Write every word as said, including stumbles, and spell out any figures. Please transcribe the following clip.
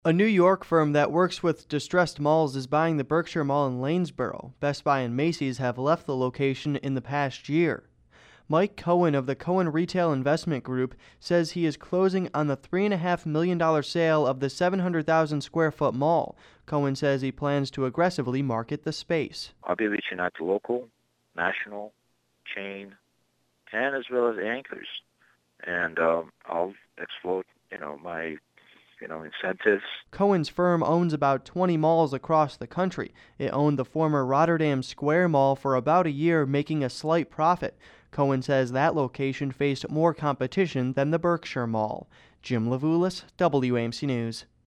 A New York firm that works with distressed malls is buying the Berkshire Mall in Lanesboro. Best Buy and Macy's have left the location in the past year. Mike Cohen of the Cohen Retail Investment Group says he is closing on the three point five million dollars sale of the seven hundred thousand square foot mall. Cohen says he plans to aggressively market the space. I'll be reaching out to local, national, chain, and as well as anchors. And um, I'll explore, you know, my you know, incentives. Cohen's firm owns about twenty malls across the country. It owned the former Rotterdam Square Mall for about a year, making a slight profit. Cohen says that location faced more competition than the Berkshire Mall. Jim Levulis, W A M C News.